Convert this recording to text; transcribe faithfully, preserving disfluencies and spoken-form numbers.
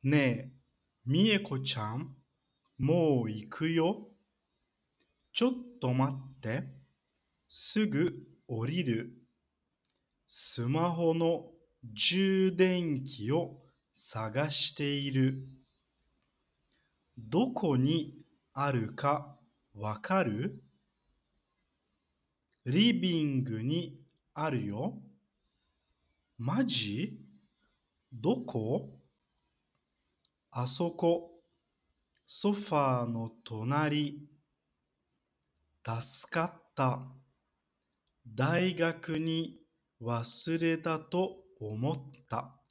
ねえ、みえこちゃん、もう行くよ。ちょっと待って、すぐ降りる。スマホの充電器を探している。どこにあるかわかる？リビングにあるよ。マジ？どこ？あそこ、ソファーの隣。助かった。大学に忘れたと思った。